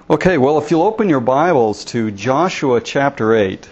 Okay, well, if you'll open your Bibles to Joshua chapter 8.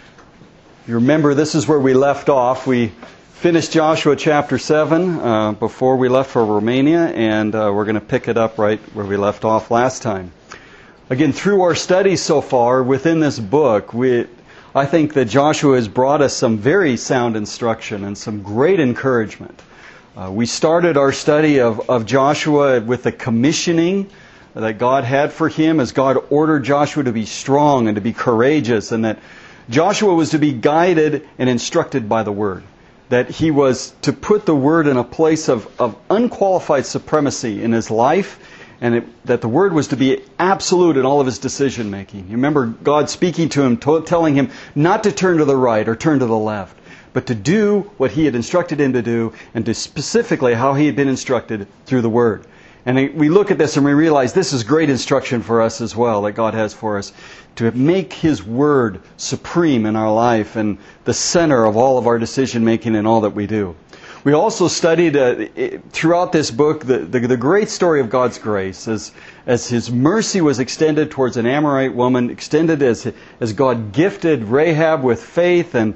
You remember, this is where we left off. We finished Joshua chapter 7 before we left for Romania, and we're going to pick it up right where we left off last time. Again, through our studies so far within this book, I think that Joshua has brought us some very sound instruction and some great encouragement. We started our study of Joshua with the commissioning that God had for him as God ordered Joshua to be strong and to be courageous, and that Joshua was to be guided and instructed by the Word. That he was to put the Word in a place of unqualified supremacy in his life, and that the Word was to be absolute in all of his decision making. You remember God speaking to him, telling him not to turn to the right or turn to the left, but to do what He had instructed him to do, and to specifically how he had been instructed through the Word. And we look at this and we realize this is great instruction for us as well that God has for us, to make His Word supreme in our life and the center of all of our decision making and all that we do. We also studied throughout this book the great story of God's grace as His mercy was extended towards an Amorite woman, extended as God gifted Rahab with faith and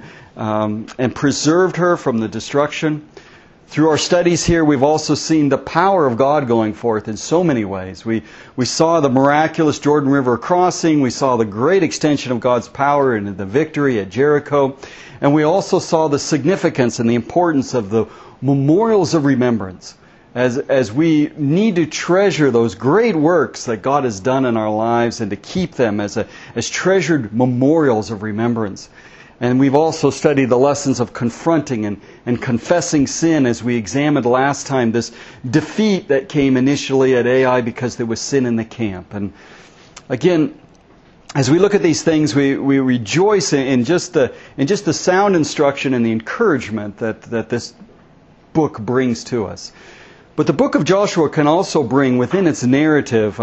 preserved her from the destruction. Through our studies here, we've also seen the power of God going forth in so many ways. We saw the miraculous Jordan River crossing. We saw the great extension of God's power and the victory at Jericho. And we also saw the significance and the importance of the memorials of remembrance as we need to treasure those great works that God has done in our lives and to keep them as treasured memorials of remembrance. And we've also studied the lessons of confronting and confessing sin as we examined last time this defeat that came initially at Ai because there was sin in the camp. And again, as we look at these things, we rejoice in just the sound instruction and the encouragement that this book brings to us. But the book of Joshua can also bring within its narrative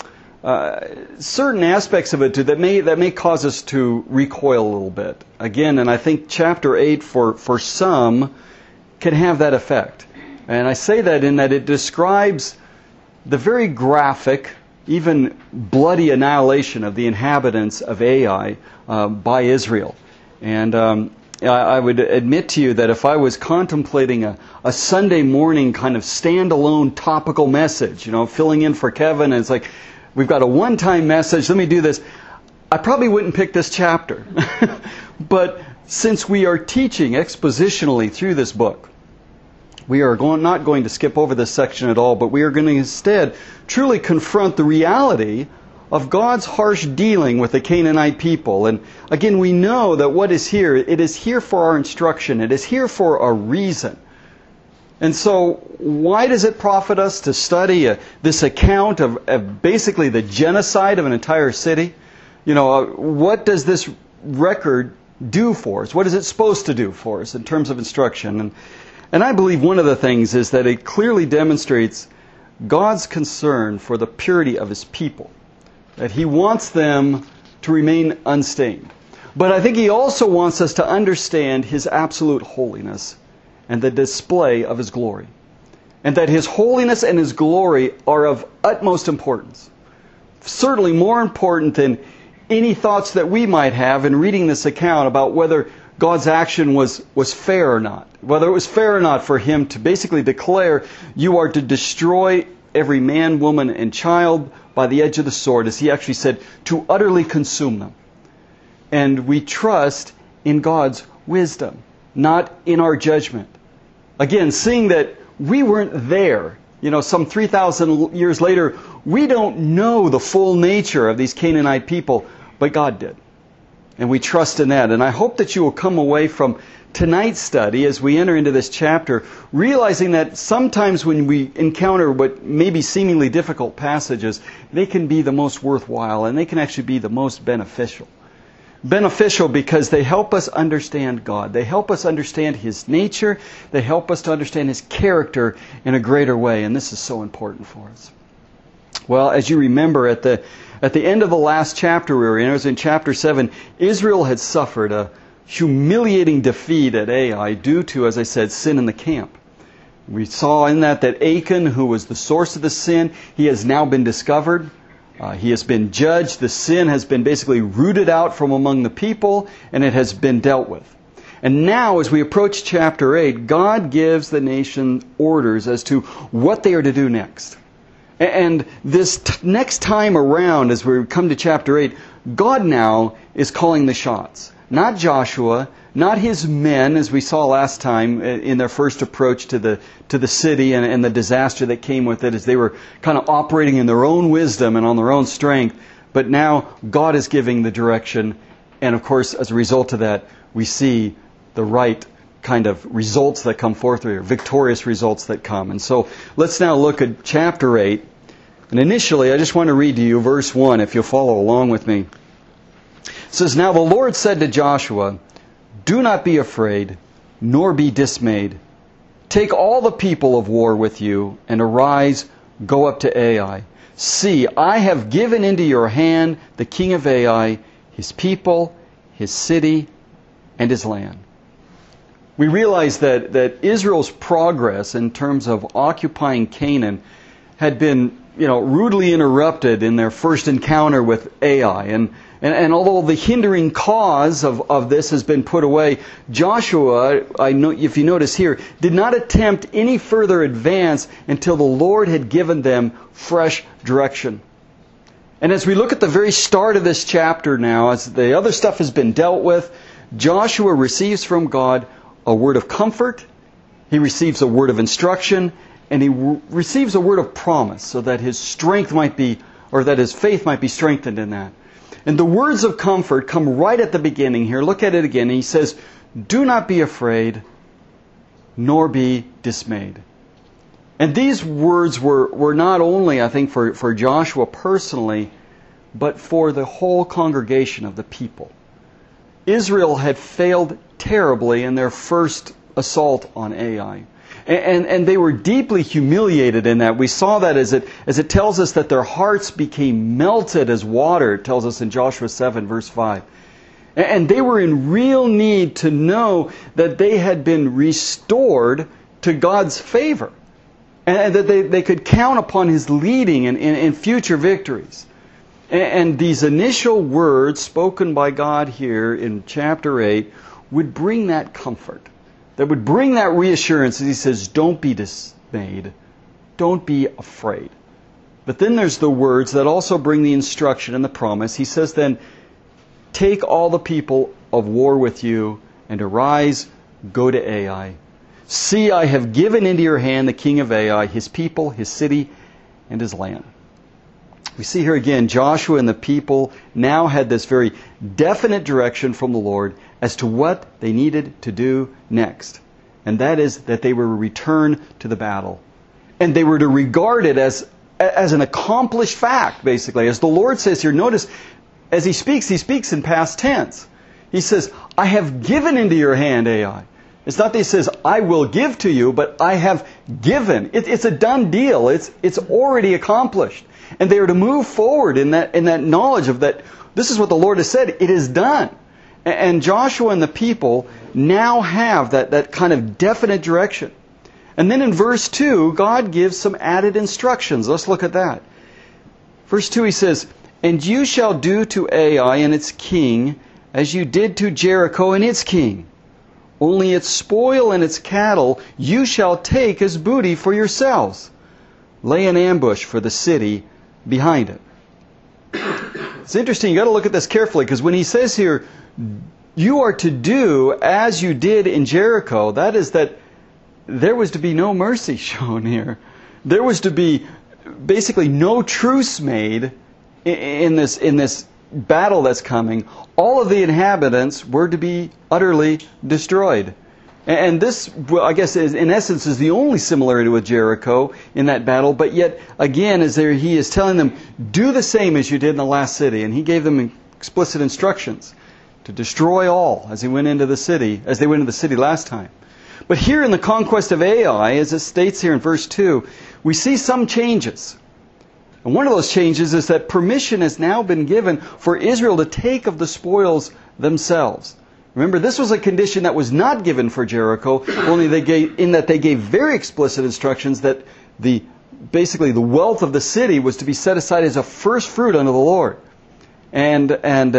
certain aspects of it that may cause us to recoil a little bit. Again, and I think chapter 8 for some can have that effect. And I say that in that it describes the very graphic, even bloody annihilation of the inhabitants of Ai by Israel. And I would admit to you that if I was contemplating a Sunday morning kind of standalone topical message, filling in for Kevin, and it's like, we've got a one-time message, let me do this, I probably wouldn't pick this chapter. But since we are teaching expositionally through this book, we are not going to skip over this section at all, but we are going to instead truly confront the reality of God's harsh dealing with the Canaanite people. And again, we know that what is here, it is here for our instruction. It is here for a reason. And so, why does it profit us to study this account of basically the genocide of an entire city? What does this record do for us? What is it supposed to do for us in terms of instruction? And I believe one of the things is that it clearly demonstrates God's concern for the purity of His people. That He wants them to remain unstained. But I think He also wants us to understand His absolute holiness and the display of His glory. And that His holiness and His glory are of utmost importance. Certainly more important than any thoughts that we might have in reading this account about whether God's action was fair or not. Whether it was fair or not for Him to basically declare, you are to destroy every man, woman, and child by the edge of the sword, as He actually said, to utterly consume them. And we trust in God's wisdom, not in our judgment. Again, seeing that we weren't there, some 3,000 years later, we don't know the full nature of these Canaanite people, but God did. And we trust in that. And I hope that you will come away from tonight's study as we enter into this chapter, realizing that sometimes when we encounter what may be seemingly difficult passages, they can be the most worthwhile and they can actually be the most beneficial. Beneficial because they help us understand God. They help us understand His nature. They help us to understand His character in a greater way. And this is so important for us. Well, as you remember, at the end of the last chapter we were in, it was in chapter 7, Israel had suffered a humiliating defeat at Ai due to, as I said, sin in the camp. We saw in that Achan, who was the source of the sin, he has now been discovered. He has been judged. The sin has been basically rooted out from among the people, and it has been dealt with. And now, as we approach chapter 8, God gives the nation orders as to what they are to do next. And this next time around, as we come to chapter 8, God now is calling the shots. Not Joshua, not his men, as we saw last time in their first approach to the city and the disaster that came with it, as they were kind of operating in their own wisdom and on their own strength. But now God is giving the direction, and of course, as a result of that, we see the right kind of results that come forth here, victorious results that come. And so let's now look at chapter 8. And initially, I just want to read to you verse 1, if you'll follow along with me. It says, "Now the Lord said to Joshua, 'Do not be afraid, nor be dismayed. Take all the people of war with you, and arise, go up to Ai. See, I have given into your hand the king of Ai, his people, his city, and his land.'" We realize that Israel's progress in terms of occupying Canaan had been, rudely interrupted in their first encounter with Ai. And although the hindering cause of this has been put away, Joshua, if you notice here, did not attempt any further advance until the Lord had given them fresh direction. And as we look at the very start of this chapter now, as the other stuff has been dealt with, Joshua receives from God a word of comfort, he receives a word of instruction, and he receives a word of promise so that his strength might be, or that his faith might be strengthened in that. And the words of comfort come right at the beginning here. Look at it again. He says, "Do not be afraid, nor be dismayed." And these words were not only, I think, for Joshua personally, but for the whole congregation of the people. Israel had failed terribly in their first assault on Ai. And they were deeply humiliated in that. We saw that as it tells us that their hearts became melted as water, it tells us in Joshua 7, verse 5. And they were in real need to know that they had been restored to God's favor. And that they could count upon His leading in future victories. And these initial words spoken by God here in chapter 8 would bring that comfort. That would bring that reassurance as He says, don't be dismayed. Don't be afraid. But then there's the words that also bring the instruction and the promise. He says then, take all the people of war with you and arise, go to Ai. See, I have given into your hand the king of Ai, his people, his city, and his land. We see here again, Joshua and the people now had this very definite direction from the Lord as to what they needed to do next. And that is that they were to return to the battle. And they were to regard it as an accomplished fact, basically. As the Lord says here, notice, as He speaks in past tense. He says, I have given into your hand, Ai. It's not that He says, I will give to you, but I have given. It's a done deal. It's already accomplished. And they are to move forward in that knowledge of that this is what the Lord has said. It is done. And Joshua and the people now have that kind of definite direction. And then in verse 2, God gives some added instructions. Let's look at that. Verse 2, He says, and you shall do to Ai and its king as you did to Jericho and its king. Only its spoil and its cattle you shall take as booty for yourselves. Lay an ambush for the city behind it. It's interesting, you've got to look at this carefully, because when He says here, you are to do as you did in Jericho, that is that there was to be no mercy shown here. There was to be basically no truce made in this battle that's coming. All of the inhabitants were to be utterly destroyed. And this, I guess, in essence, is the only similarity with Jericho in that battle. But yet, again, He is telling them, do the same as you did in the last city. And He gave them explicit instructions to destroy all as they went into the city last time. But here in the conquest of Ai, as it states here in verse 2, we see some changes. And one of those changes is that permission has now been given for Israel to take of the spoils themselves. Remember, this was a condition that was not given for Jericho, only they gave very explicit instructions that the basically the wealth of the city was to be set aside as a first fruit unto the Lord. And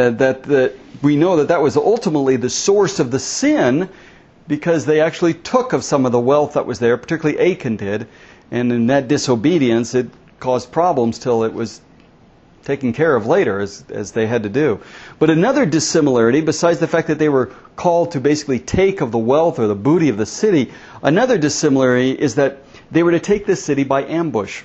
we know that was ultimately the source of the sin, because they actually took of some of the wealth that was there, particularly Achan did, and in that disobedience it caused problems till it was taken care of later, as they had to do. But another dissimilarity, besides the fact that they were called to basically take of the wealth or the booty of the city, another dissimilarity is that they were to take this city by ambush.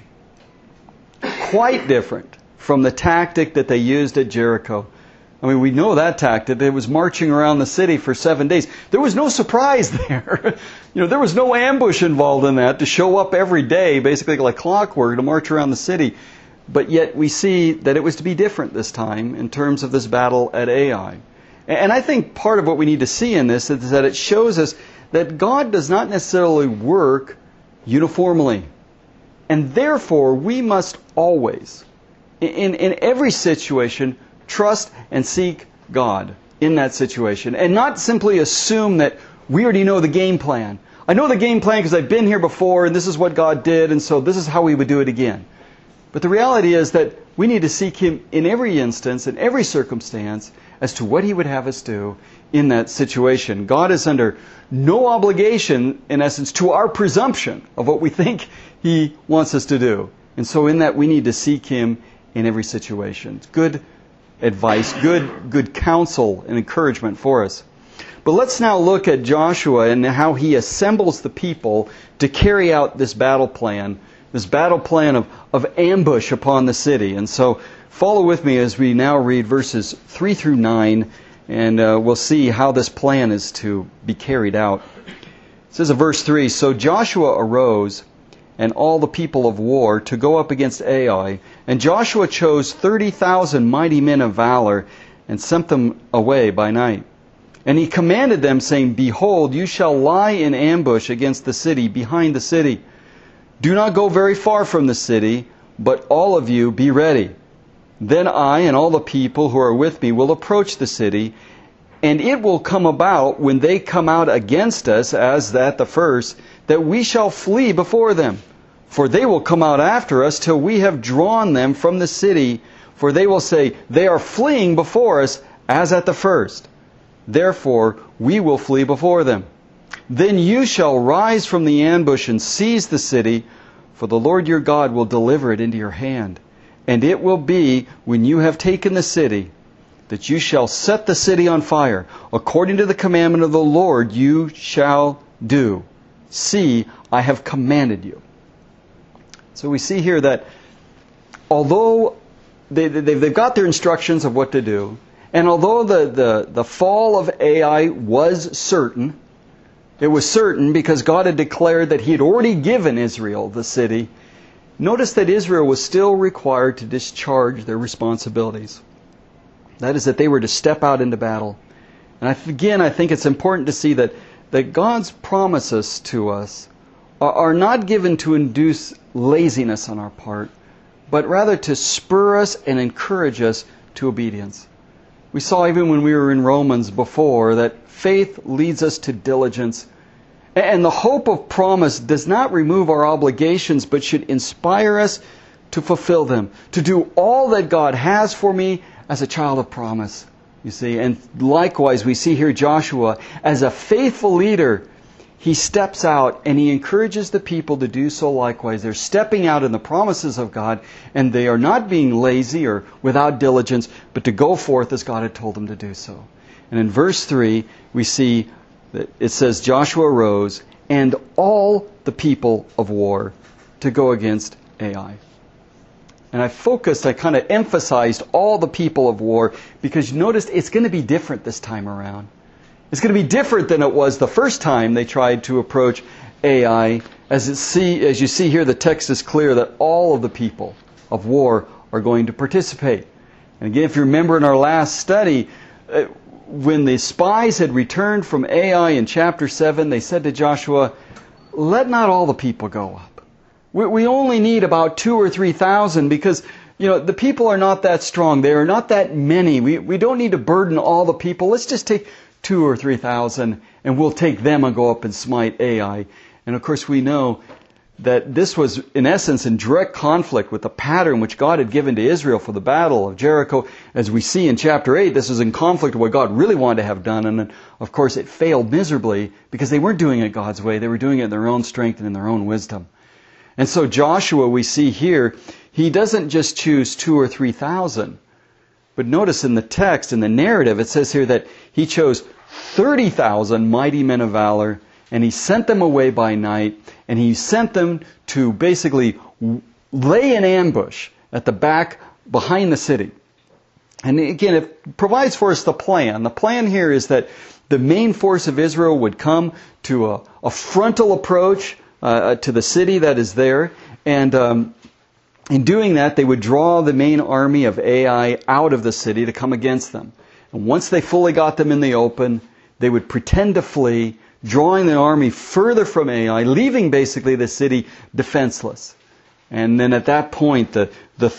Quite different from the tactic that they used at Jericho. I mean, we know that tactic. It was marching around the city for 7 days. There was no surprise there. There was no ambush involved in that to show up every day, basically like clockwork, to march around the city. But yet we see that it was to be different this time in terms of this battle at Ai. And I think part of what we need to see in this is that it shows us that God does not necessarily work uniformly. And therefore, we must always, in every situation, trust and seek God in that situation. And not simply assume that we already know the game plan. I know the game plan because I've been here before, and this is what God did, and so this is how we would do it again. But the reality is that we need to seek Him in every instance, in every circumstance, as to what He would have us do in that situation. God is under no obligation, in essence, to our presumption of what we think He wants us to do. And so in that, we need to seek Him in every situation. It's good advice, good counsel and encouragement for us. But let's now look at Joshua and how he assembles the people to carry out this battle plan of ambush upon the city. And so follow with me as we now read verses 3 through 9, and we'll see how this plan is to be carried out. It says in verse 3, "So Joshua arose and all the people of war to go up against Ai. And Joshua chose 30,000 mighty men of valor and sent them away by night. And he commanded them, saying, Behold, you shall lie in ambush against the city, behind the city. Do not go very far from the city, but all of you be ready. Then I and all the people who are with me will approach the city, and it will come about when they come out against us, as at the first, that we shall flee before them. For they will come out after us till we have drawn them from the city. For they will say, They are fleeing before us, as at the first. Therefore we will flee before them. Then you shall rise from the ambush and seize the city, for the Lord your God will deliver it into your hand. And it will be, when you have taken the city, that you shall set the city on fire. According to the commandment of the Lord you shall do. See, I have commanded you." So we see here that although they've got their instructions of what to do, and although the fall of Ai was certain, it was certain because God had declared that He had already given Israel the city, notice that Israel was still required to discharge their responsibilities. That is, that they were to step out into battle. And I think it's important to see that God's promises to us are not given to induce laziness on our part, but rather to spur us and encourage us to obedience. We saw even when we were in Romans before that faith leads us to diligence. And the hope of promise does not remove our obligations, but should inspire us to fulfill them, to do all that God has for me as a child of promise. You see, and likewise we see here Joshua, as a faithful leader, he steps out and he encourages the people to do so likewise. They're stepping out in the promises of God, and they are not being lazy or without diligence, but to go forth as God had told them to do so. And in verse 3, we see that it says, Joshua rose and all the people of war to go against Ai. And I kind of emphasized all the people of war because you noticed it's going to be different this time around. It's going to be different than it was the first time they tried to approach Ai. As you see here, the text is clear that all of the people of war are going to participate. And again, if you remember in our last study, when the spies had returned from Ai in chapter 7, they said to Joshua, let not all the people go up. We only need about 2,000 or 3,000 because, the people are not that strong. They are not that many. We don't need to burden all the people. Let's just take 2,000 or 3,000 and we'll take them and go up and smite Ai. And of course we know that this was, in essence, in direct conflict with the pattern which God had given to Israel for the battle of Jericho. As we see in chapter 8, this was in conflict with what God really wanted to have done. And of course, it failed miserably because they weren't doing it God's way. They were doing it in their own strength and in their own wisdom. And so Joshua, we see here, he doesn't just choose 2,000 or 3,000. But notice in the text, in the narrative, it says here that he chose 30,000 mighty men of valor, and he sent them away by night, and he sent them to basically lay an ambush at the back, behind the city. And again, it provides for us the plan. The plan here is that the main force of Israel would come to a frontal approach to the city that is there, and in doing that, they would draw the main army of Ai out of the city to come against them. And once they fully got them in the open, they would pretend to flee, drawing the army further from Ai, leaving basically the city defenseless. And then at that point, the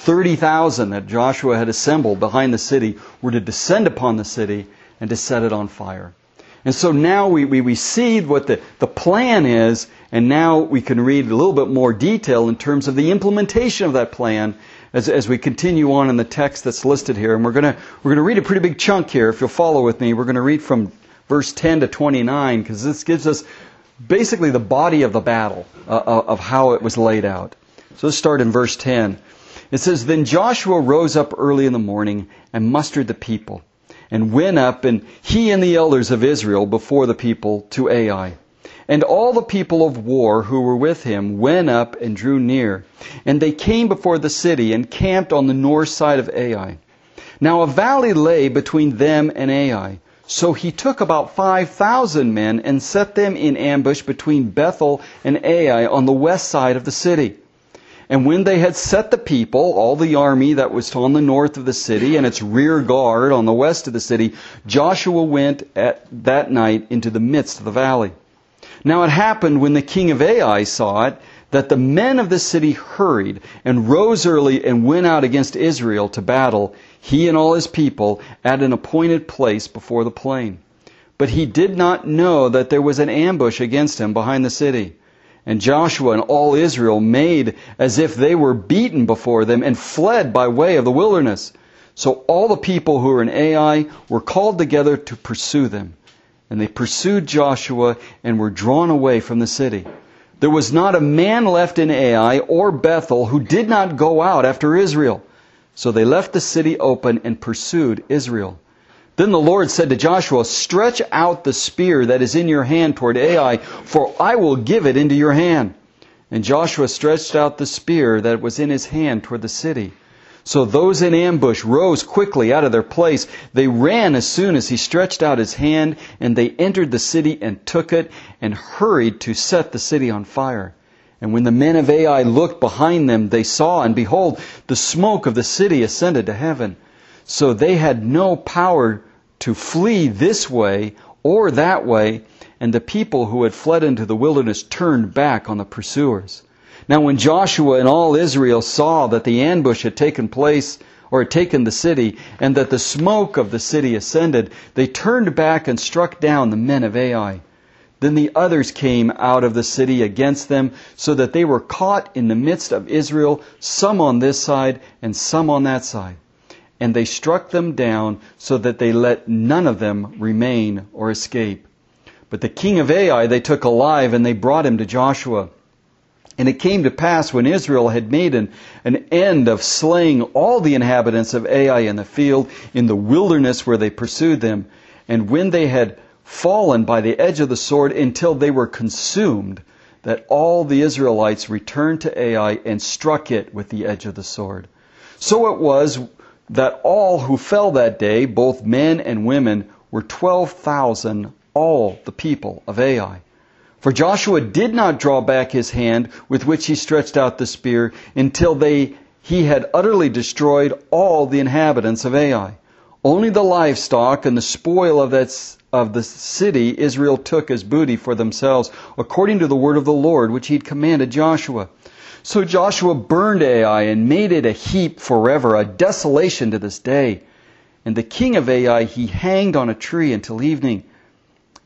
30,000 that Joshua had assembled behind the city were to descend upon the city and to set it on fire. And so now we see what the plan is, and now we can read a little bit more detail in terms of the implementation of that plan as we continue on in the text that's listed here. And we're going to read a pretty big chunk here. If you'll follow with me, we're going to read from verse 10 to 29, because this gives us basically the body of the battle, of how it was laid out. So let's start in verse 10. It says, "Then Joshua rose up early in the morning and mustered the people, and went up, and he and the elders of Israel before the people to Ai. And all the people of war who were with him went up and drew near. And they came before the city and camped on the north side of Ai. Now a valley lay between them and Ai. So he took about 5,000 men and set them in ambush between Bethel and Ai on the west side of the city. And when they had set the people, all the army that was on the north of the city and its rear guard on the west of the city, Joshua went at that night into the midst of the valley. Now it happened when the king of Ai saw it, that the men of the city hurried and rose early and went out against Israel to battle, he and all his people, at an appointed place before the plain. But he did not know that there was an ambush against him behind the city. And Joshua and all Israel made as if they were beaten before them and fled by way of the wilderness. So all the people who were in Ai were called together to pursue them. And they pursued Joshua and were drawn away from the city. There was not a man left in Ai or Bethel who did not go out after Israel. So they left the city open and pursued Israel. Then the Lord said to Joshua, "Stretch out the spear that is in your hand toward Ai, for I will give it into your hand." And Joshua stretched out the spear that was in his hand toward the city. So those in ambush rose quickly out of their place. They ran as soon as he stretched out his hand, and they entered the city and took it, and hurried to set the city on fire. And when the men of Ai looked behind them, they saw, and behold, the smoke of the city ascended to heaven. So they had no power to flee this way or that way, and the people who had fled into the wilderness turned back on the pursuers. Now when Joshua and all Israel saw that the ambush had taken place, or had taken the city, and that the smoke of the city ascended, they turned back and struck down the men of Ai. Then the others came out of the city against them, so that they were caught in the midst of Israel, some on this side and some on that side. And they struck them down, so that they let none of them remain or escape. But the king of Ai they took alive, and they brought him to Joshua. And it came to pass, when Israel had made an end of slaying all the inhabitants of Ai in the field, in the wilderness where they pursued them, and when they had fallen by the edge of the sword until they were consumed, that all the Israelites returned to Ai and struck it with the edge of the sword. So it was that all who fell that day, both men and women, were 12,000, all the people of Ai. For Joshua did not draw back his hand with which he stretched out the spear until he had utterly destroyed all the inhabitants of Ai. Only the livestock and the spoil of the city Israel took as booty for themselves, according to the word of the Lord which he had commanded Joshua. So Joshua burned Ai and made it a heap forever, a desolation to this day. And the king of Ai he hanged on a tree until evening.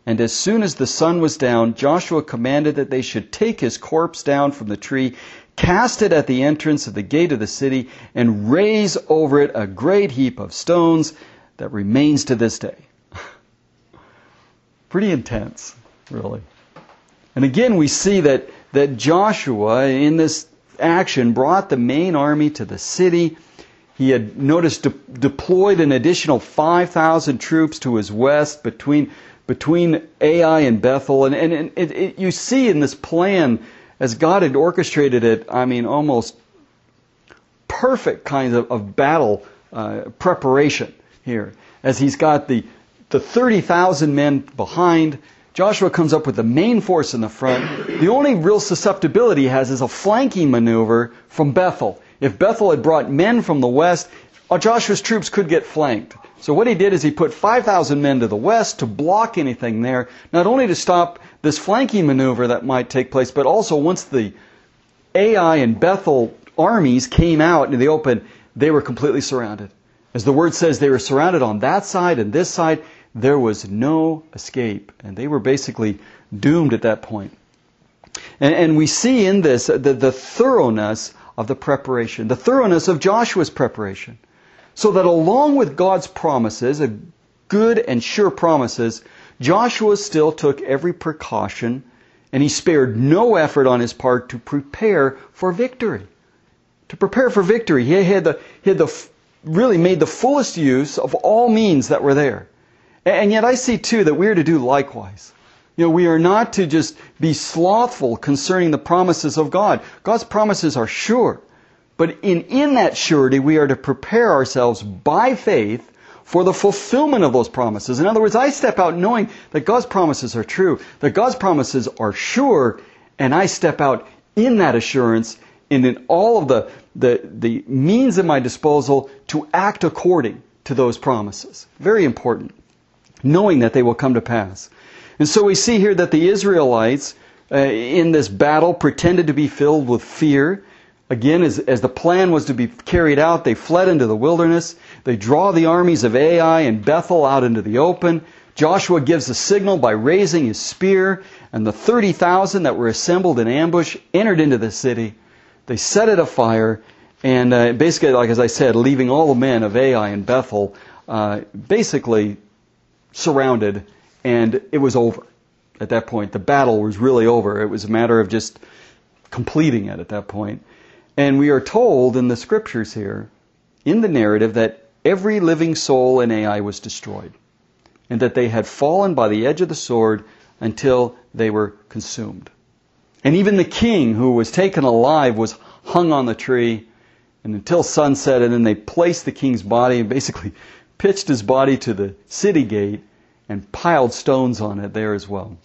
And as soon as the sun was down, Joshua commanded that they should take his corpse down from the tree, cast it at the entrance of the gate of the city, and raise over it a great heap of stones that remains to this day. Pretty intense, really. And again, we see that Joshua, in this action, brought the main army to the city. He had, noticed, deployed an additional 5,000 troops to his west between Ai and Bethel. And you see in this plan, as God had orchestrated it, I mean, almost perfect kinds of battle preparation here. As he's got the 30,000 men behind, Joshua comes up with the main force in the front. The only real susceptibility he has is a flanking maneuver from Bethel. If Bethel had brought men from the west, Joshua's troops could get flanked. So what he did is he put 5,000 men to the west to block anything there, not only to stop this flanking maneuver that might take place, but also once the Ai and Bethel armies came out into the open, they were completely surrounded. As the word says, they were surrounded on that side and this side. There was no escape, and they were basically doomed at that point. And we see in this the thoroughness of the preparation, the thoroughness of Joshua's preparation. So that along with God's promises, good and sure promises, Joshua still took every precaution, and he spared no effort on his part to prepare for victory. To prepare for victory, he had really made the fullest use of all means that were there. And yet I see too that we are to do likewise. We are not to just be slothful concerning the promises of God. God's promises are sure. But in that surety, we are to prepare ourselves by faith for the fulfillment of those promises. In other words, I step out knowing that God's promises are true, that God's promises are sure, and I step out in that assurance and in all of the means at my disposal to act according to those promises. Very important. Knowing that they will come to pass. And so we see here that the Israelites in this battle pretended to be filled with fear. Again, as the plan was to be carried out, they fled into the wilderness. They draw the armies of Ai and Bethel out into the open. Joshua gives a signal by raising his spear, and the 30,000 that were assembled in ambush entered into the city. They set it afire, and basically, like as I said, leaving all the men of Ai and Bethel basically surrounded, and it was over. At that point, the battle was really over. It was a matter of just completing it at that point. And we are told in the scriptures here, in the narrative, that every living soul in Ai was destroyed, and that they had fallen by the edge of the sword until they were consumed. And even the king who was taken alive was hung on the tree, and until sunset, and then they placed the king's body and basically pitched his body to the city gate and piled stones on it there as well.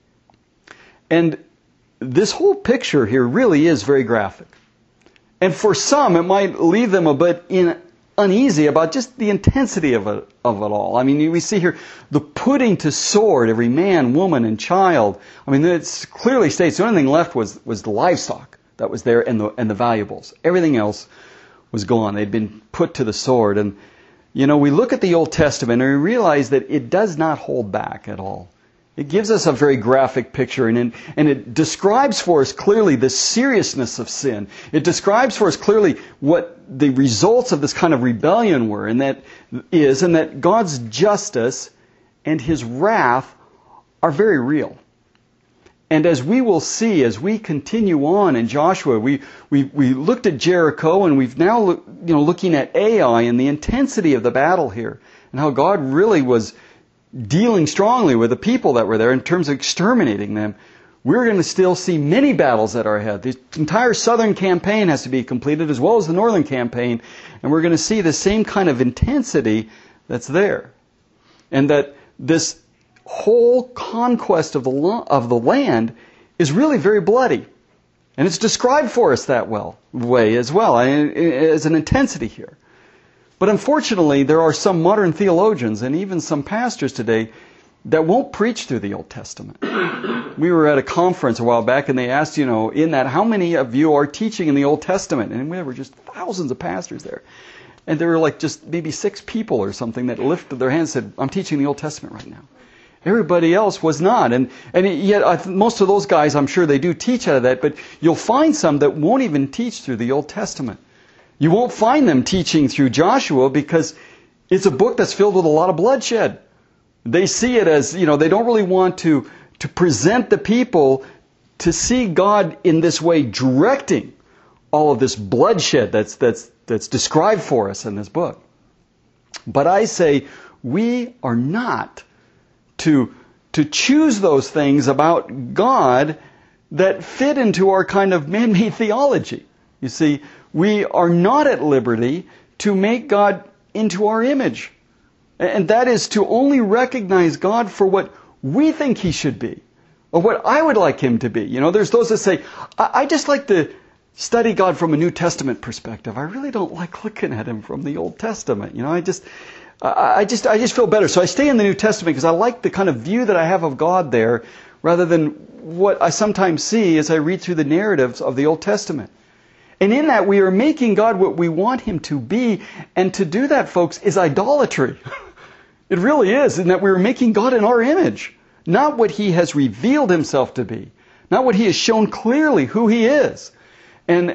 And this whole picture here really is very graphic. And for some, it might leave them a bit uneasy about just the intensity of it all. I mean, we see here the putting to sword every man, woman, and child. I mean, it clearly states the only thing left was the livestock that was there and the valuables. Everything else was gone. They'd been put to the sword. And we look at the Old Testament and we realize that it does not hold back at all. It gives us a very graphic picture, and it describes for us clearly the seriousness of sin. It describes for us clearly what the results of this kind of rebellion were, and that God's justice and His wrath are very real. And as we will see, as we continue on in Joshua, we looked at Jericho, and we've now looking at Ai and the intensity of the battle here, and how God really was dealing strongly with the people that were there in terms of exterminating them. We're going to still see many battles that are ahead. The entire southern campaign has to be completed as well as the northern campaign, and we're going to see the same kind of intensity that's there. And that this whole conquest of the land is really very bloody. And it's described for us that way as well, as an intensity here. But unfortunately, there are some modern theologians and even some pastors today that won't preach through the Old Testament. We were at a conference a while back, and they asked, in that, how many of you are teaching in the Old Testament? And there were just thousands of pastors there. And there were like just maybe 6 people or something that lifted their hands and said, I'm teaching the Old Testament right now. Everybody else was not. And yet most of those guys, I'm sure they do teach out of that, but you'll find some that won't even teach through the Old Testament. You won't find them teaching through Joshua because it's a book that's filled with a lot of bloodshed. They see it as, they don't really want to present the people to see God in this way directing all of this bloodshed that's described for us in this book. But I say we are not to choose those things about God that fit into our kind of man-made theology. You see, we are not at liberty to make God into our image. And that is to only recognize God for what we think He should be, or what I would like Him to be. There's those that say, I just like to study God from a New Testament perspective. I really don't like looking at Him from the Old Testament. I just feel better. So I stay in the New Testament because I like the kind of view that I have of God there, rather than what I sometimes see as I read through the narratives of the Old Testament. And in that, we are making God what we want Him to be. And to do that, folks, is idolatry. It really is, in that we are making God in our image. Not what He has revealed Himself to be. Not what He has shown clearly who He is. And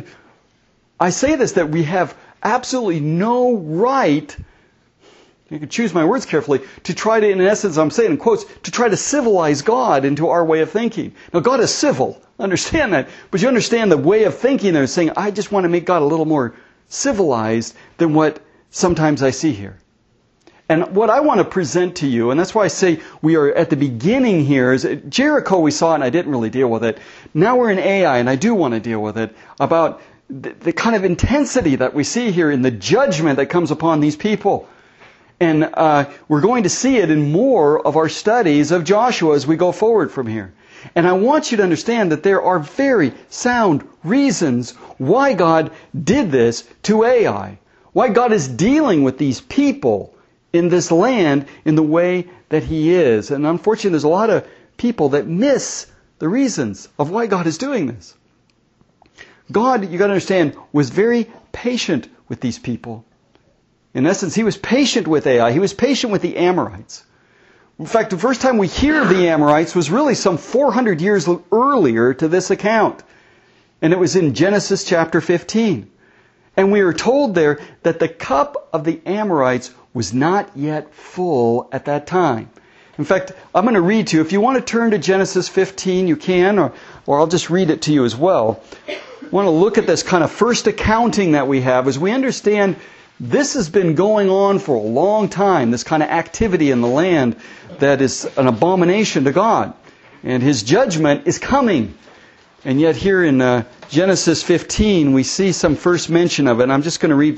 I say this, that we have absolutely no right, you can choose my words carefully, to try to, in essence, I'm saying in quotes, to try to civilize God into our way of thinking. Now, God is civil. Understand that. But you understand the way of thinking there, saying, I just want to make God a little more civilized than what sometimes I see here. And what I want to present to you, and that's why I say we are at the beginning here, is Jericho we saw and I didn't really deal with it. Now we're in Ai and I do want to deal with it, about the kind of intensity that we see here in the judgment that comes upon these people. And we're going to see it in more of our studies of Joshua as we go forward from here. And I want you to understand that there are very sound reasons why God did this to Ai. Why God is dealing with these people in this land in the way that He is. And unfortunately, there's a lot of people that miss the reasons of why God is doing this. God, you got to understand, was very patient with these people. In essence, He was patient with Ai. He was patient with the Amorites. In fact, the first time we hear of the Amorites was really some 400 years earlier to this account. And it was in Genesis chapter 15. And we are told there that the cup of the Amorites was not yet full at that time. In fact, I'm going to read to you. If you want to turn to Genesis 15, you can, or I'll just read it to you as well. I want to look at this kind of first accounting that we have as we understand this has been going on for a long time, this kind of activity in the land that is an abomination to God. And His judgment is coming. And yet here in Genesis 15, we see some first mention of it. And I'm just going to read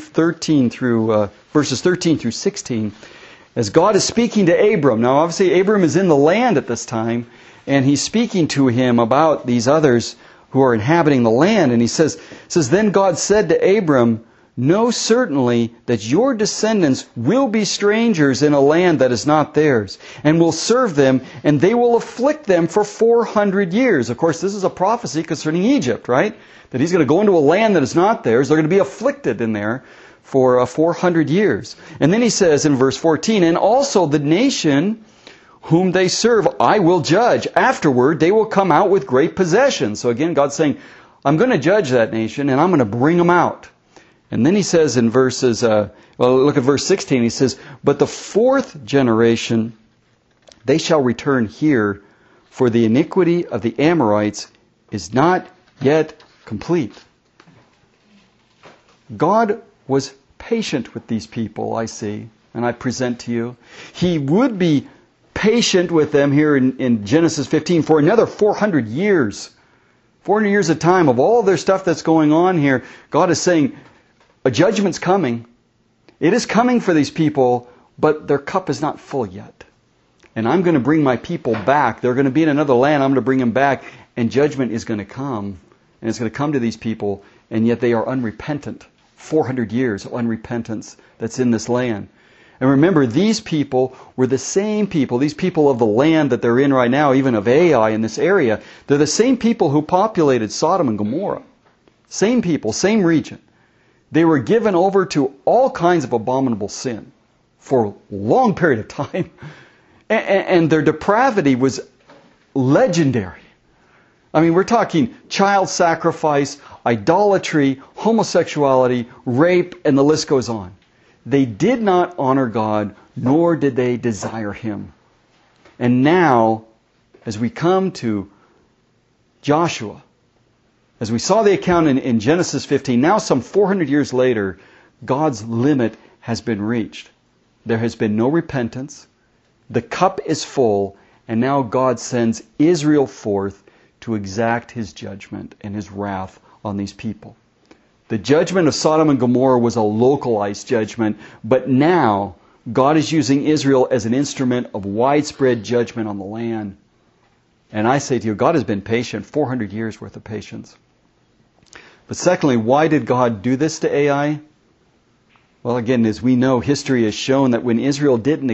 verses 13 through 16. As God is speaking to Abram. Now obviously Abram is in the land at this time. And He's speaking to him about these others who are inhabiting the land. And He says, Then God said to Abram, Know certainly that your descendants will be strangers in a land that is not theirs, and will serve them, and they will afflict them for 400 years. Of course, this is a prophecy concerning Egypt, right? That He's going to go into a land that is not theirs. They're going to be afflicted in there for 400 years. And then He says in verse 14, And also the nation whom they serve I will judge. Afterward, they will come out with great possessions. So again, God's saying, I'm going to judge that nation, and I'm going to bring them out. And then He says in verses, look at verse 16. He says, But the fourth generation, they shall return here, for the iniquity of the Amorites is not yet complete. God was patient with these people, I see, and I present to you. He would be patient with them here in Genesis 15 for another 400 years. 400 years of time of all their stuff that's going on here. God is saying, a judgment's coming. It is coming for these people, but their cup is not full yet. And I'm going to bring my people back. They're going to be in another land. I'm going to bring them back. And judgment is going to come. And it's going to come to these people. And yet they are unrepentant. 400 years of unrepentance that's in this land. And remember, these people were the same people. These people of the land that they're in right now, even of Ai in this area, they're the same people who populated Sodom and Gomorrah. Same people, same region. They were given over to all kinds of abominable sin for a long period of time. And their depravity was legendary. I mean, we're talking child sacrifice, idolatry, homosexuality, rape, and the list goes on. They did not honor God, nor did they desire Him. And now, as we come to Joshua, as we saw the account in Genesis 15, now some 400 years later, God's limit has been reached. There has been no repentance. The cup is full, and now God sends Israel forth to exact His judgment and His wrath on these people. The judgment of Sodom and Gomorrah was a localized judgment, but now God is using Israel as an instrument of widespread judgment on the land. And I say to you, God has been patient, 400 years worth of patience. But secondly, why did God do this to Ai? Well, again, as we know, history has shown that when Israel didn't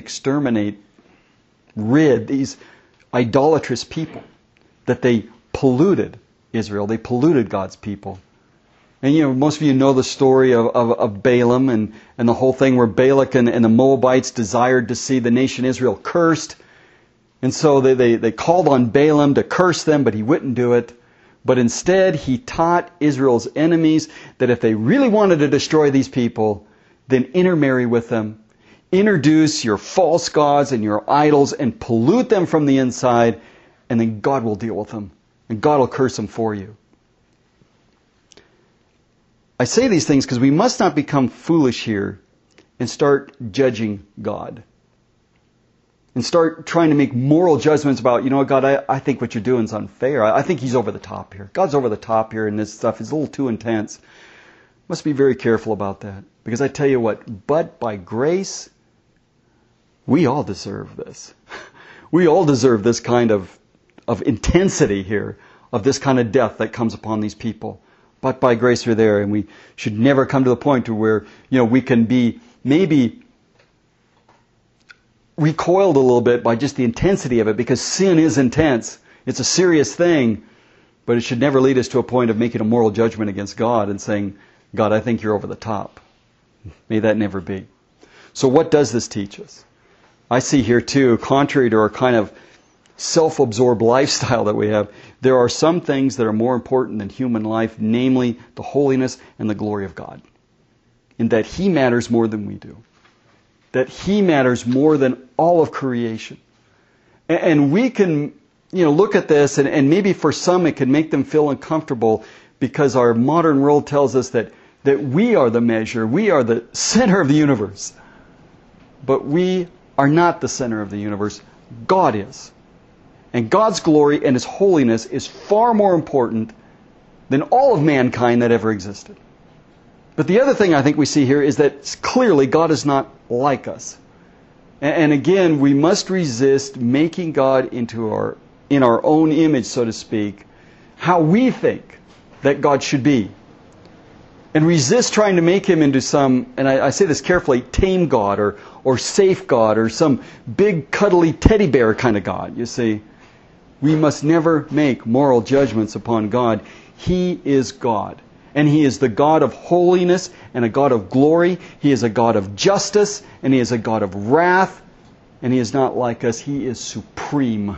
rid these idolatrous people, that they polluted Israel, they polluted God's people. And most of you know the story of Balaam and the whole thing where Balak and the Moabites desired to see the nation Israel cursed. And so they called on Balaam to curse them, but he wouldn't do it. But instead, he taught Israel's enemies that if they really wanted to destroy these people, then intermarry with them, introduce your false gods and your idols and pollute them from the inside, and then God will deal with them. And God will curse them for you. I say these things because we must not become foolish here and start judging God. And start trying to make moral judgments about, God, I think what you're doing is unfair. I think He's over the top here. God's over the top here, and this stuff is a little too intense. Must be very careful about that. Because I tell you what, but by grace, we all deserve this. We all deserve this kind of intensity here, of this kind of death that comes upon these people. But by grace we're there, and we should never come to the point to where, we can be maybe recoiled a little bit by just the intensity of it, because sin is intense. It's a serious thing, but it should never lead us to a point of making a moral judgment against God and saying, God, I think you're over the top. May that never be. So what does this teach us? I see here too, contrary to our kind of self-absorbed lifestyle that we have, there are some things that are more important than human life, namely the holiness and the glory of God. In that He matters more than we do. That He matters more than all of creation. And we can, look at this, and maybe for some it can make them feel uncomfortable because our modern world tells us that we are the measure, we are the center of the universe. But we are not the center of the universe. God is. And God's glory and His holiness is far more important than all of mankind that ever existed. But the other thing I think we see here is that clearly God is not like us. And again, we must resist making God in our own image, so to speak, how we think that God should be. And resist trying to make Him into some, and I say this carefully, tame God or safe God or some big cuddly teddy bear kind of God, you see. We must never make moral judgments upon God. He is God. And He is the God of holiness and a God of glory. He is a God of justice and He is a God of wrath. And He is not like us. He is supreme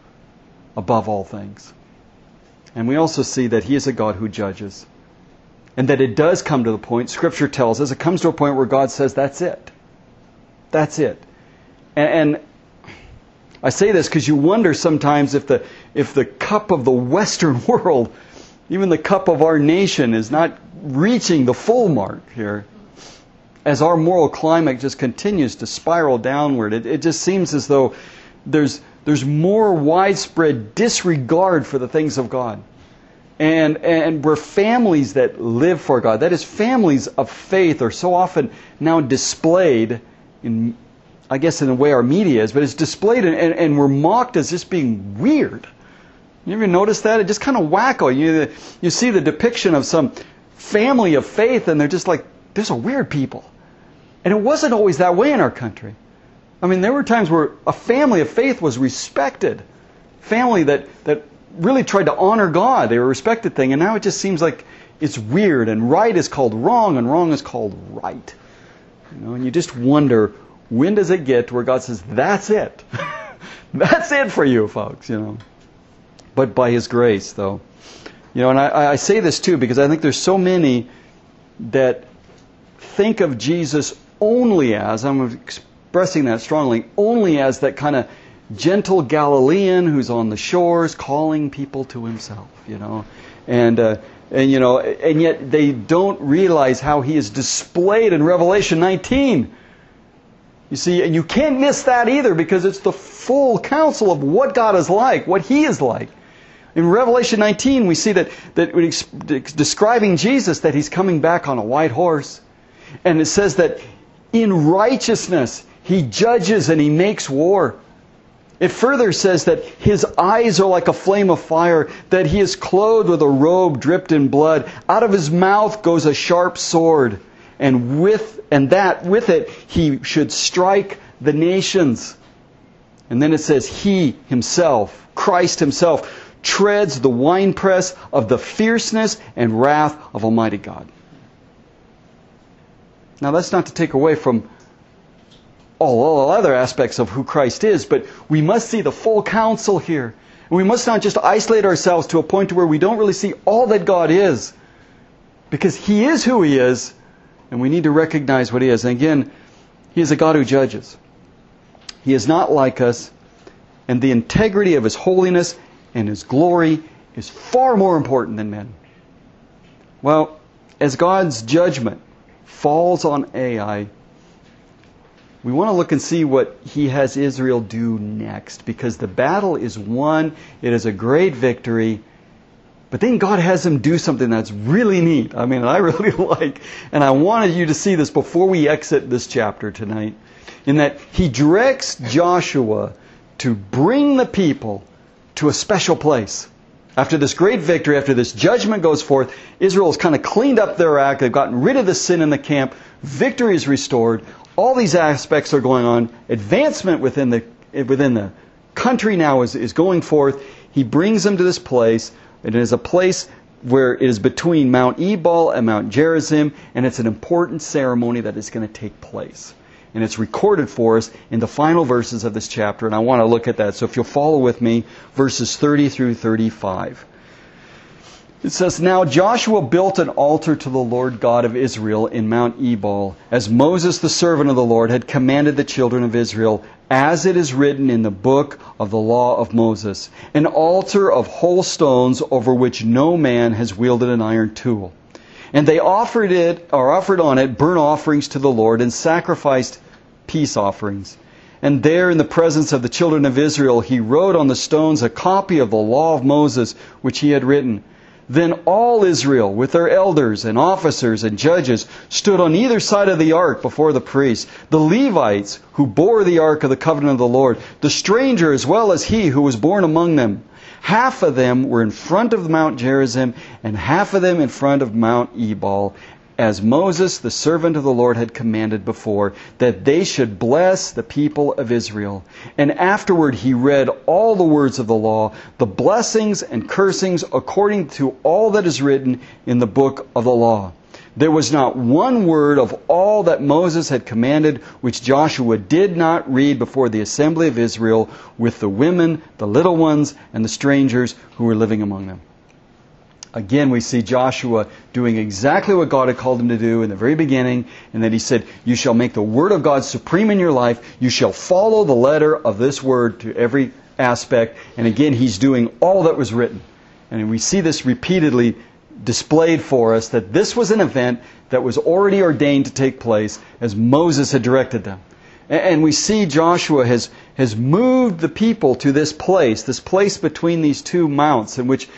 above all things. And we also see that He is a God who judges. And that it does come to the point, Scripture tells us, it comes to a point where God says, that's it. That's it. And I say this because you wonder sometimes if the cup of the Western world, even the cup of our nation, is not reaching the full mark here. As our moral climate just continues to spiral downward, it just seems as though there's more widespread disregard for the things of God. And where families that live for God, that is families of faith, are so often now displayed in, I guess in a way our media is, but it's displayed and we're mocked as just being weird. You ever notice that? It just kind of wacko. You see the depiction of some family of faith and they're just like, these are weird people. And it wasn't always that way in our country. I mean, there were times where a family of faith was respected. Family that really tried to honor God. They were a respected thing. And now it just seems like it's weird. And right is called wrong and wrong is called right. And you just wonder, when does it get to where God says, that's it? That's it for you, folks, But by His grace, though. And I say this too because I think there's so many that think of Jesus only as, I'm expressing that strongly, only as that kind of gentle Galilean who's on the shores calling people to Himself, and yet they don't realize how He is displayed in Revelation 19. You see, and you can't miss that either because it's the full counsel of what God is like, what He is like. In Revelation 19, we see that describing Jesus, that He's coming back on a white horse. And it says that in righteousness He judges and He makes war. It further says that His eyes are like a flame of fire, that He is clothed with a robe dripped in blood. Out of His mouth goes a sharp sword, and with it He should strike the nations. And then it says He Himself, Christ Himself, treads the winepress of the fierceness and wrath of Almighty God. Now that's not to take away from all other aspects of who Christ is, but we must see the full counsel here. And we must not just isolate ourselves to a point to where we don't really see all that God is, because He is who He is, and we need to recognize what He is. And again, He is a God who judges. He is not like us, and the integrity of His holiness and His glory is far more important than men. Well, as God's judgment falls on Ai, we want to look and see what He has Israel do next, because the battle is won. It is a great victory. But then God has him do something that's really neat. I really like, and I wanted you to see this before we exit this chapter tonight, in that He directs Joshua to bring the people to a special place. After this great victory, after this judgment goes forth, Israel has kind of cleaned up their act. They've gotten rid of the sin in the camp. Victory is restored. All these aspects are going on. Advancement within the country now is going forth. He brings them to this place. It is a place where it is between Mount Ebal and Mount Gerizim, and it's an important ceremony that is going to take place. And it's recorded for us in the final verses of this chapter, and I want to look at that. So if you'll follow with me, verses 30 through 35. It says, Now Joshua built an altar to the Lord God of Israel in Mount Ebal, as Moses the servant of the Lord had commanded the children of Israel, as it is written in the book of the law of Moses, an altar of whole stones over which no man has wielded an iron tool. And they offered on it burnt offerings to the Lord and sacrificed peace offerings. And there in the presence of the children of Israel, he wrote on the stones a copy of the law of Moses, which he had written. Then all Israel, with their elders and officers and judges, stood on either side of the ark before the priests. The Levites, who bore the ark of the covenant of the Lord, the stranger as well as he who was born among them. Half of them were in front of Mount Gerizim, and half of them in front of Mount Ebal, as Moses, the servant of the Lord, had commanded before, that they should bless the people of Israel. And afterward he read all the words of the law, the blessings and cursings, according to all that is written in the book of the law. There was not one word of all that Moses had commanded which Joshua did not read before the assembly of Israel with the women, the little ones, and the strangers who were living among them. Again, we see Joshua doing exactly what God had called him to do in the very beginning, and that he said, you shall make the word of God supreme in your life. You shall follow the letter of this word to every aspect. And again, he's doing all that was written. And we see this repeatedly displayed for us, that this was an event that was already ordained to take place as Moses had directed them. And we see Joshua has moved the people to this place between these two mounts, in which,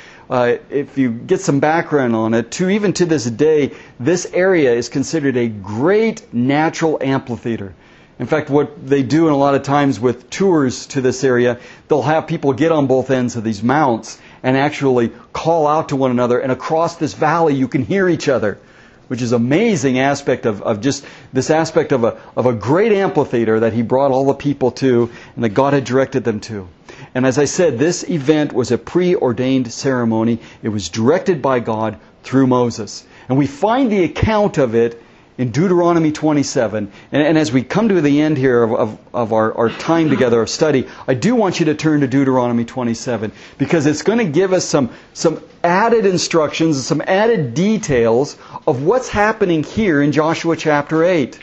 if you get some background on it, even to this day, this area is considered a great natural amphitheater. In fact, what they do in a lot of times with tours to this area, they'll have people get on both ends of these mounts and actually call out to one another, and across this valley you can hear each other, which is an amazing aspect of just this aspect of a great amphitheater that he brought all the people to and that God had directed them to. And as I said, this event was a preordained ceremony. It was directed by God through Moses. And we find the account of it in Deuteronomy 27. And as we come to the end here of our time together of study, I do want you to turn to Deuteronomy 27, because it's going to give us some added instructions, some added details of what's happening here in Joshua chapter 8.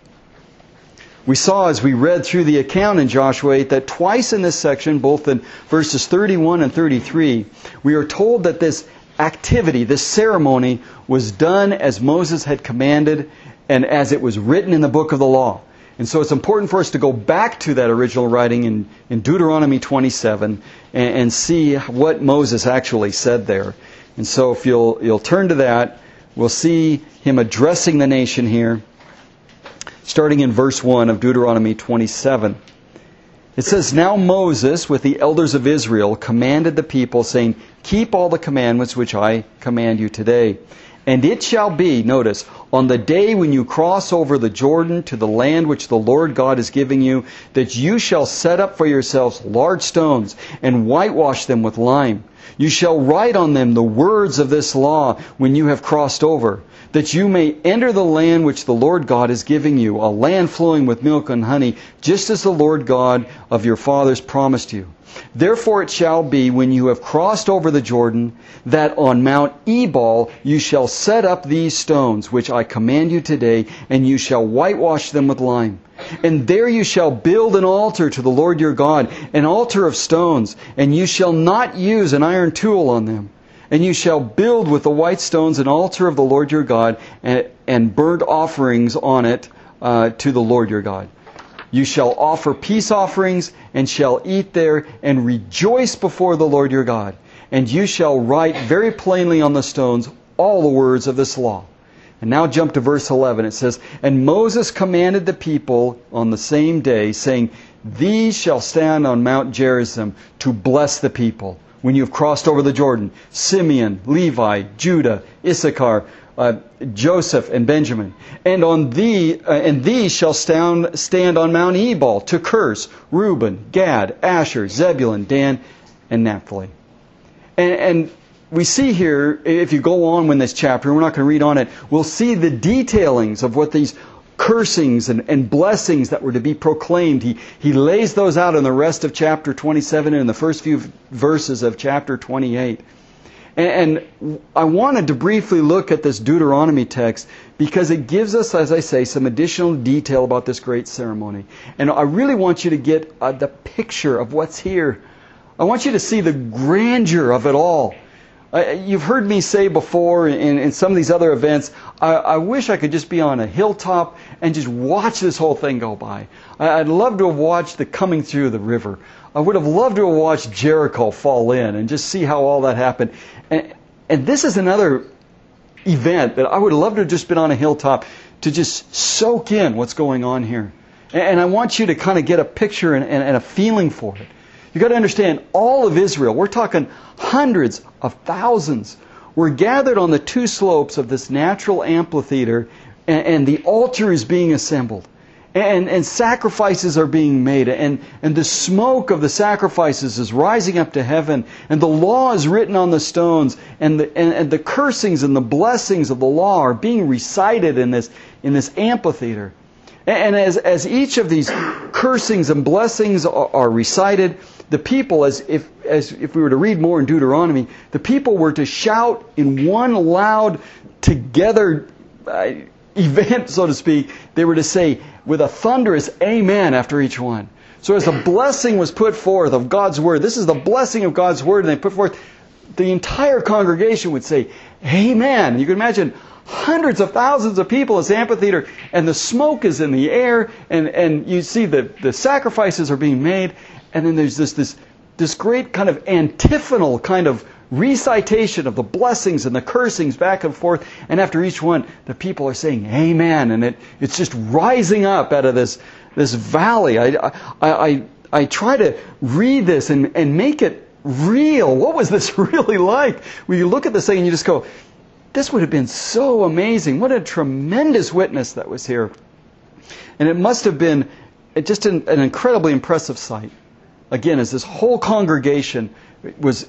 We saw as we read through the account in Joshua 8 that twice in this section, both in verses 31 and 33, we are told that this activity, this ceremony, was done as Moses had commanded and as it was written in the book of the law. And so it's important for us to go back to that original writing in Deuteronomy 27 and see what Moses actually said there. And so if you'll turn to that, we'll see him addressing the nation here, starting in verse 1 of Deuteronomy 27. It says, "Now Moses, with the elders of Israel, commanded the people, saying, Keep all the commandments which I command you today. And it shall be," notice, "on the day when you cross over the Jordan to the land which the Lord God is giving you, that you shall set up for yourselves large stones and whitewash them with lime. You shall write on them the words of this law when you have crossed over, that you may enter the land which the Lord God is giving you, a land flowing with milk and honey, just as the Lord God of your fathers promised you. Therefore it shall be, when you have crossed over the Jordan, that on Mount Ebal you shall set up these stones, which I command you today, and you shall whitewash them with lime. And there you shall build an altar to the Lord your God, an altar of stones, and you shall not use an iron tool on them. And you shall build with the white stones an altar of the Lord your God, and burnt offerings on it to the Lord your God. You shall offer peace offerings, and shall eat there, and rejoice before the Lord your God. And you shall write very plainly on the stones all the words of this law." And now jump to verse 11. It says, "And Moses commanded the people on the same day, saying, These shall stand on Mount Gerizim to bless the people, when you have crossed over the Jordan: Simeon, Levi, Judah, Issachar, Joseph, and Benjamin. And these shall stand on Mount Ebal to curse: Reuben, Gad, Asher, Zebulun, Dan, and Naphtali." And we see here, if you go on with this chapter, we're not going to read on it, we'll see the detailings of what these cursings and blessings that were to be proclaimed. He lays those out in the rest of chapter 27 and in the first few verses of chapter 28. And I wanted to briefly look at this Deuteronomy text because it gives us, as I say, some additional detail about this great ceremony. And I really want you to get the picture of what's here. I want you to see the grandeur of it all. You've heard me say before in some of these other events, I wish I could just be on a hilltop and just watch this whole thing go by. I'd love to have watched the coming through of the river. I would have loved to have watched Jericho fall in and just see how all that happened. And this is another event that I would love to have just been on a hilltop to just soak in what's going on here. And I want you to kind of get a picture and a feeling for it. You've got to understand, all of Israel, we're talking hundreds of thousands, were gathered on the two slopes of this natural amphitheater, and the altar is being assembled. And sacrifices are being made, and the smoke of the sacrifices is rising up to heaven, and the law is written on the stones, and the cursings and the blessings of the law are being recited in this amphitheater. And as each of these cursings and blessings are recited, the people, as if we were to read more in Deuteronomy, the people were to shout in one loud, together event, so to speak. They were to say with a thunderous amen after each one. So as the blessing was put forth of God's Word, this is the blessing of God's Word, and they put forth, the entire congregation would say, amen. And you can imagine hundreds of thousands of people in this amphitheater, and the smoke is in the air, and you see the sacrifices are being made, and then there's this great kind of antiphonal kind of recitation of the blessings and the cursings back and forth, and after each one, the people are saying amen, and it's just rising up out of this valley. I try to read this and make it real. What was this really like? When you look at this thing and you just go, this would have been so amazing. What a tremendous witness that was here. And it must have been just an incredibly impressive sight. Again, as this whole congregation was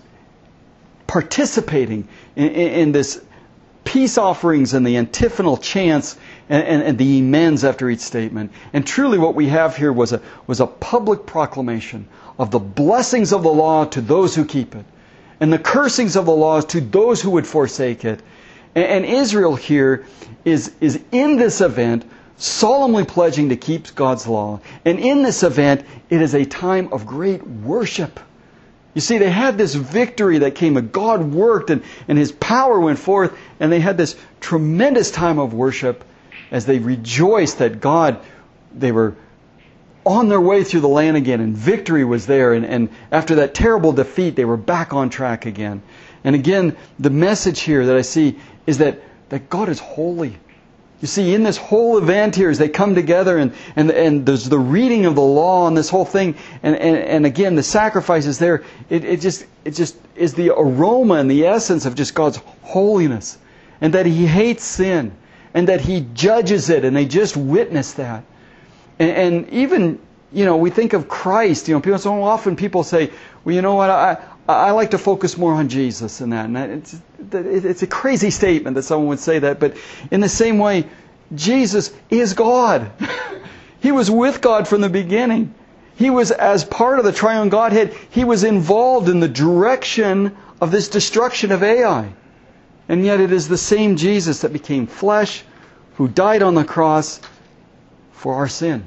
participating in this peace offerings and the antiphonal chants and the amens after each statement. And truly what we have here was a public proclamation of the blessings of the law to those who keep it, and the cursings of the laws to those who would forsake it. And Israel here is in this event solemnly pledging to keep God's law. And in this event, it is a time of great worship. You see, they had this victory that came, and God worked, and His power went forth, and they had this tremendous time of worship as they rejoiced that they were on their way through the land again, and victory was there, and after that terrible defeat, they were back on track again. And again, the message here that I see is that God is holy. You see, in this whole event here, as they come together, and there's the reading of the law and this whole thing, and again, the sacrifices there, it just is the aroma and the essence of just God's holiness, and that He hates sin, and that He judges it, and they just witness that. And even, we think of Christ. So often people say, well, you know what, I like to focus more on Jesus and that. And it's a crazy statement that someone would say that. But in the same way, Jesus is God. He was with God from the beginning. He was, as part of the triune Godhead, He was involved in the direction of this destruction of Ai. And yet it is the same Jesus that became flesh, who died on the cross for our sin.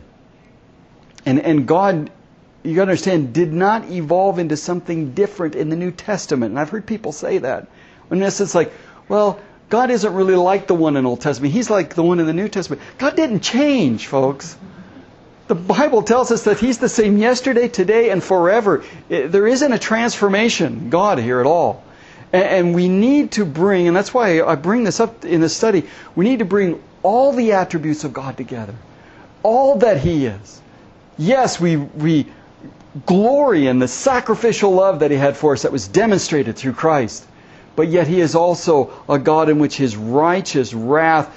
And God, you got to understand, did not evolve into something different in the New Testament. And I've heard people say that. In essence, like, well, God isn't really like the one in the Old Testament. He's like the one in the New Testament. God didn't change, folks. The Bible tells us that He's the same yesterday, today, and forever. There isn't a transformation, God, here at all. And we need to bring, and that's why I bring this up in this study, we need to bring all the attributes of God together. All that He is. Yes, we glory in the sacrificial love that He had for us that was demonstrated through Christ. But yet He is also a God in which His righteous wrath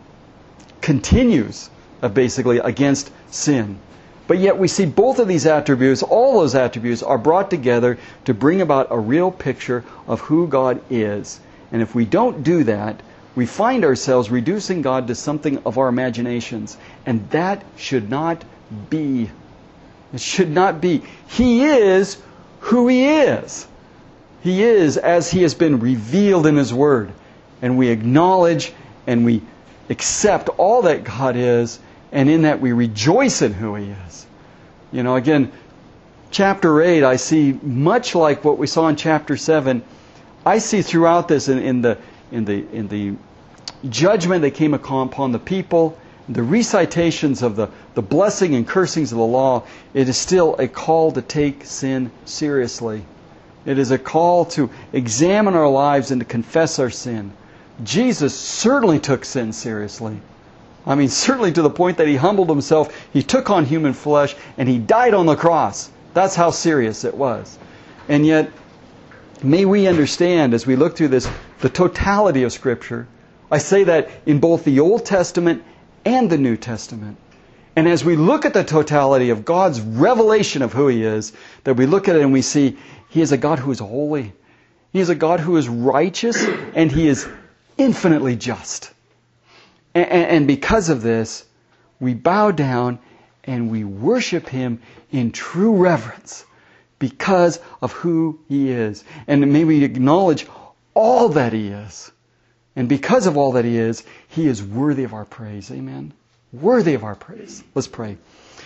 continues, basically, against sin. But yet we see both of these attributes, all those attributes, are brought together to bring about a real picture of who God is. And if we don't do that, we find ourselves reducing God to something of our imaginations. And that should not be. It should not be. He is who He is. He is as He has been revealed in His Word. And we acknowledge and we accept all that God is, and in that we rejoice in who He is. Again, chapter 8, I see much like what we saw in chapter 7. I see throughout this in the judgment that came upon the people, the recitations of the blessing and cursings of the law, it is still a call to take sin seriously. It is a call to examine our lives and to confess our sin. Jesus certainly took sin seriously. Certainly to the point that He humbled Himself, He took on human flesh, and He died on the cross. That's how serious it was. And yet, may we understand, as we look through this, the totality of Scripture. I say that in both the Old Testament and the New Testament. And as we look at the totality of God's revelation of who He is, that we look at it and we see He is a God who is holy. He is a God who is righteous, and He is infinitely just. And because of this, we bow down and we worship Him in true reverence because of who He is. And may we acknowledge all that He is. And because of all that He is worthy of our praise. Amen? Worthy of our praise. Let's pray.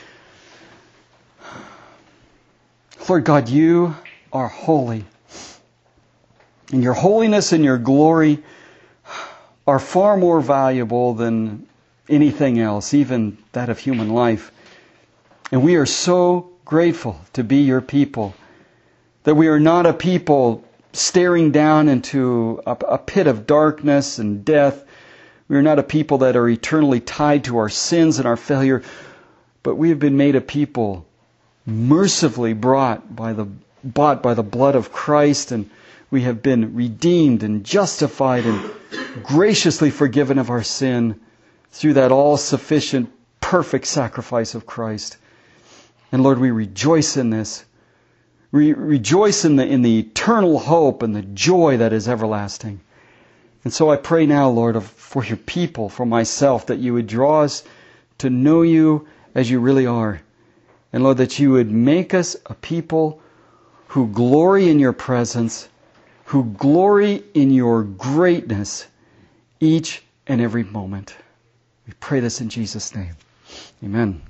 Lord God, You are holy. And Your holiness and Your glory are far more valuable than anything else, even that of human life. And we are so grateful to be Your people, that we are not a people staring down into a pit of darkness and death. We are not a people that are eternally tied to our sins and our failure, but we have been made a people mercifully bought by the blood of Christ, and we have been redeemed and justified and graciously forgiven of our sin through that all-sufficient, perfect sacrifice of Christ. And Lord, we rejoice in this. We rejoice in the eternal hope and the joy that is everlasting. And so I pray now, Lord, for your people, for myself, that you would draw us to know you as you really are. And Lord, that you would make us a people who glory in your presence, who glory in your greatness each and every moment. We pray this in Jesus' name. Amen.